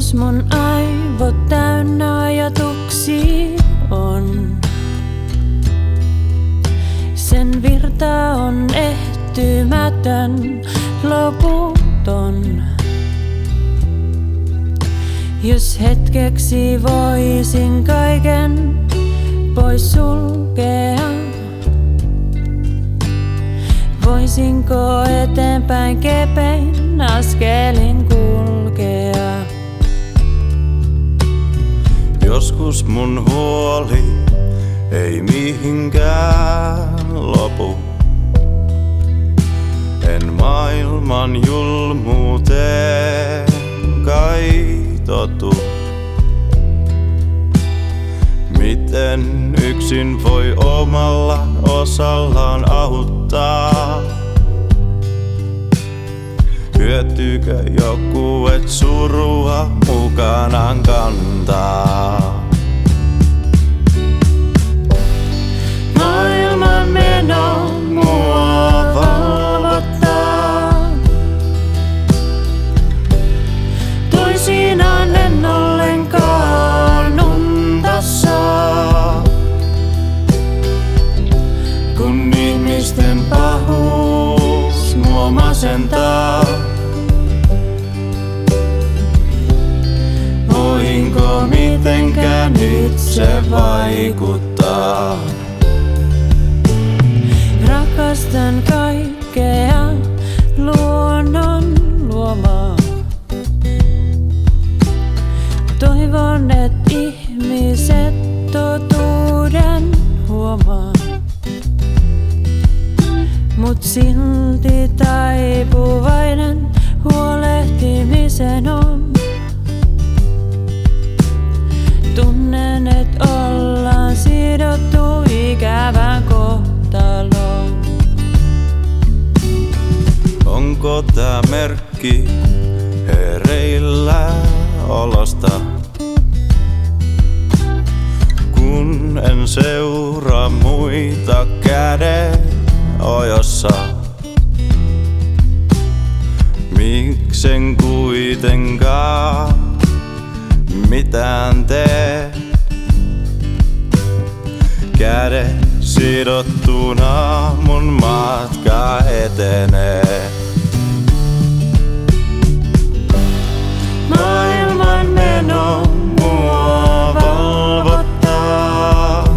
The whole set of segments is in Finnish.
Joskus mun aivot täynnä ajatuksia on. Sen virta on ehtymätön, loputon. Jos hetkeksi voisin kaiken pois sulkea, voisinko eteenpäin kepein askelin kulkea? Joskus mun huoli ei mihinkään lopu. En maailman julmuuteen kai totu. Miten yksin voi omalla osallaan auttaa? Hyötyykö joku, et surua mukanaan kantaa? Maailman meno mua valvottaa. Toisinaan en ollenkaan unta saa. Kun ihmisten pahuus mua masentaa, voinko mitenkään itse vaikuttaa? Rakastan kaikkea luonnon luomaa. Toivon, et ihmiset totuuden huomaa. Mut silti taipuvainen huolehtimisen on. Tunnen, et ollaan sidottu ikävään kohtaloon. Onko tää merkki hereillä olosta? Kun en seuraa muita käden ojossa, miksen kuitenkaan mitään tee? Kädet sidottuna mun matka etenee. Maailman meno mua valvottaa.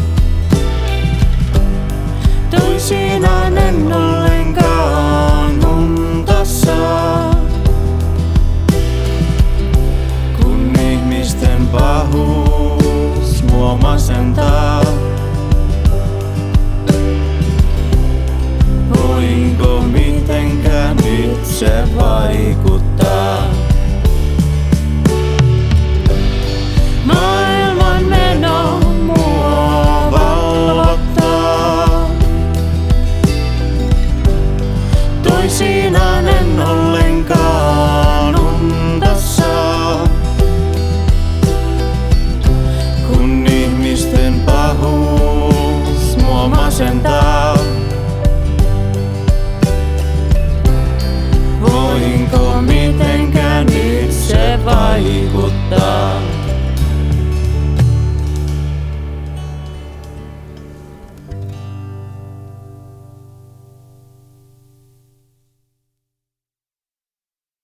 Toisinaan en ollenkaan unta saa. Kun ihmisten pahuus mua masentaa, voinko mitenkään itse vaikuttaa? Maailman meno mua valvottaa. Toisinaan en ollenkaan unta saa. Kun ihmisten pahuus mua masentaa,